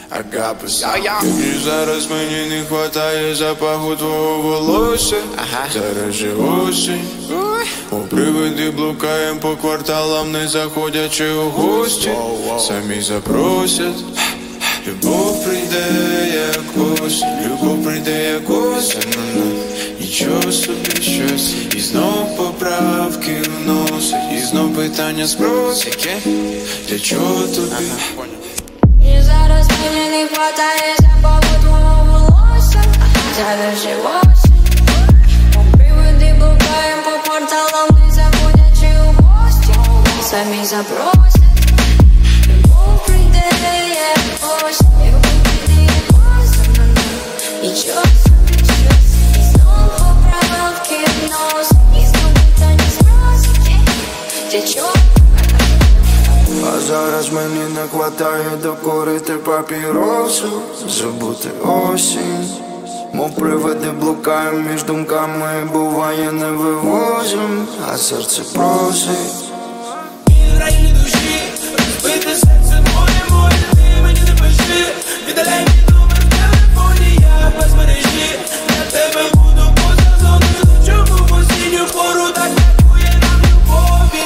І зараз мені не хватає запаху твого волосся. Зараз же осінь. У привиди блукаєм по кварталам, не заходячи у гості. Самі запросять. Любов прийде як осінь, любов прийде як осінь. Нічого собі щось. І знов поправки вносить, і знов питання спросить. Для чого тобі? І зараз мені не хватає запаху твого волосся. Зараз же осінь. У привиди блукаєм по кварталам, не заходячи у гості. Самі запросять. Любов прийде як осінь, любов прийде як осінь. Нічого собі щось. І знов поправки вносить, і знов питання спросить. Для чого? А зараз мені не хватає докурити папіросу, забути осінь. Мов привиди блукаєм між думками, буває не вивозим, а серце просить. І райні душі, розбите серце моє, ти мені не пиши. Віддаляй мій номер в телефоні, я без мережі. Для тебе буду поза зоною, чому в осінню пору так бракує нам любові.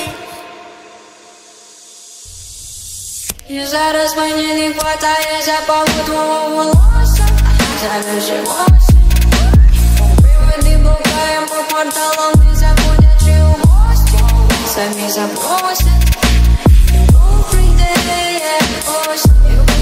І зараз мені не хватає запаху твого волосся. Зараз же осінь. У привиди блукаєм по кварталам, не заходячи у гості. Самі запросять. Любов прийде як осінь.